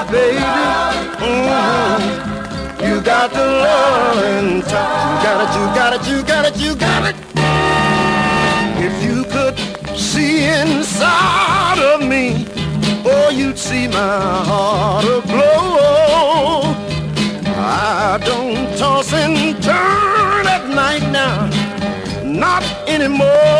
baby. You got the love and touch. You got it, you got it, you got it, you got it. If you could see inside of me, oh, you'd see my heart aglow. I don't toss and turn at night now, not anymore.